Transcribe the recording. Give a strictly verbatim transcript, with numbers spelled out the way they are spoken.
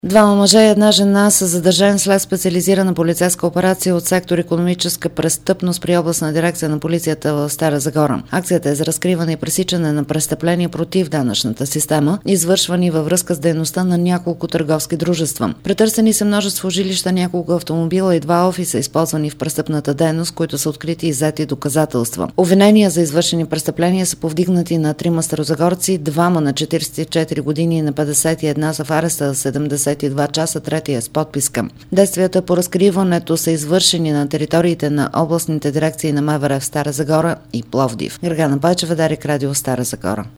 Двама мъже и една жена са задържани след специализирана полицейска операция от сектор икономическа престъпност при областна дирекция на полицията в Стара Загора. Акцията е за разкриване и пресичане на престъпления против данъчната система, извършвани във връзка с дейността на няколко търговски дружества. Претърсени са множество жилища, няколко автомобила и два офиса, използвани в престъпната дейност, които са открити и иззети доказателства. Обвинения за извършени престъпления са повдигнати на трима старозагорци, двама на четиридесет и четири години и на петдесет и една са в ареста седемдесет и два часа, третия е с подписка. Действията по разкриването са извършени на териториите на областните дирекции на МВР в Стара Загора и Пловдив. Гергана Байчева, Дарик Радио, Стара Загора.